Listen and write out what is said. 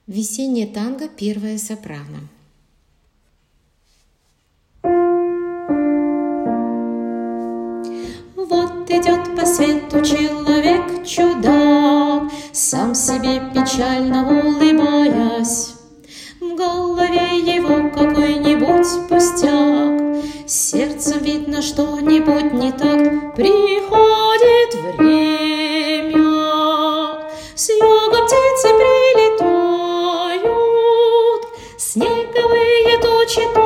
Весеннее танго, первая сопрано. Вот идет по свету человек-чудак, сам себе печально улыбаясь. В голове его какой-нибудь пустяк, сердцем видно что-нибудь не так. Приходит время, с юга птицы прилетают, снеговые тучи